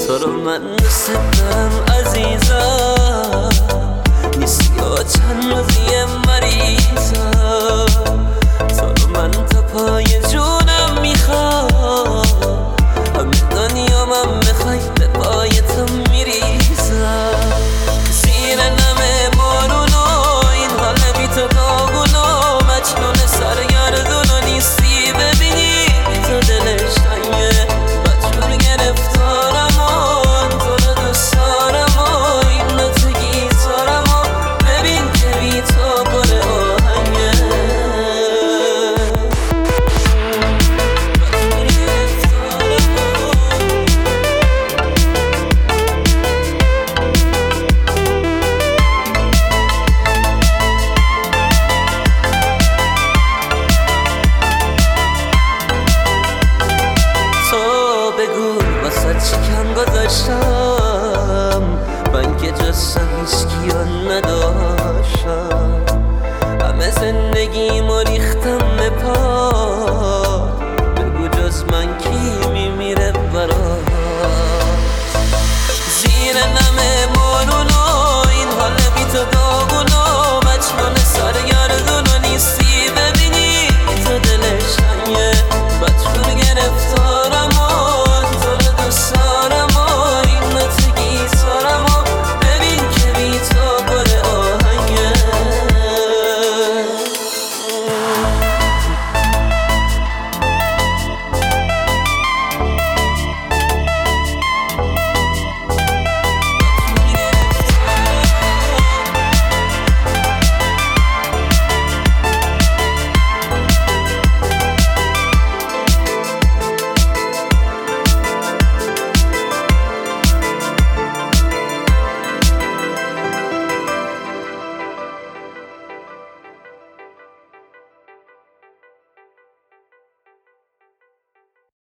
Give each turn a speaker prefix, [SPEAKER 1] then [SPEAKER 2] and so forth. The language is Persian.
[SPEAKER 1] تو رو من دوست دارم عزیزم، نیستی یا چند روزی مریضم. تو رو من تا پای جونم میخوام، همه دنیا من میخوای به پای تو میریزم. زیر نم بارونو این حال بی تو داغونو، مجنون سرگردونو نیستی ببینی تو دلش تنگه. مجبور گرفتارم و تو رو دوست دارم و این نوت گیتارم و ببین که بی تو پر آهنگه. مجبور گرفتارم تو بگو واسه چی کم گذاشتم، من که جستم هیچکی رو نداشتم. همه زندگیمو ریختم به پا،